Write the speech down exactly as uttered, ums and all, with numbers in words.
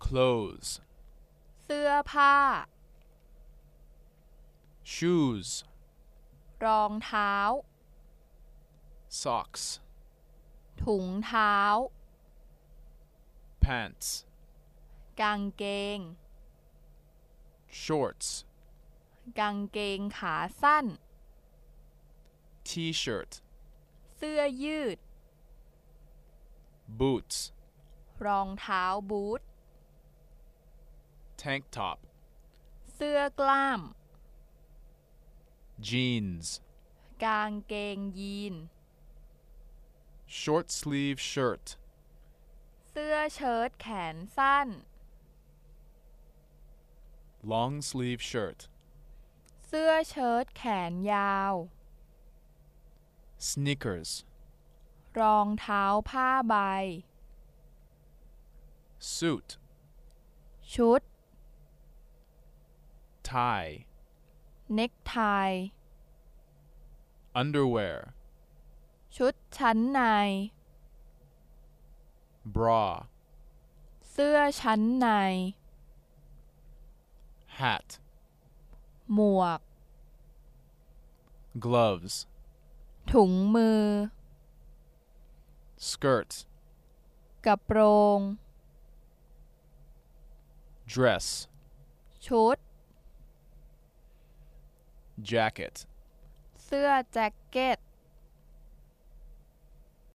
clothes เสื้อผ้า shoes รองเท้า socks ถุงเท้า pants กางเกง shorts กางเกงขาสั้น t-shirt เสื้อยืด boots รองเท้าบูท tank top เสื้อกล้าม jeans กางเกงยีน short sleeve shirt เสื้อเชิ้ตแขนสั้น long sleeve shirt เสื้อเชิ้ตแขนยาว sneakers รองเท้าผ้าใบ suit ชุด tie เน็กไท underwear ชุดชั้นใน bra เสื้อชั้นใน hat หมวก gloves ถุงมือ skirt กระโปรง dress ชุด jacket เสื้อแจ็คเก็ต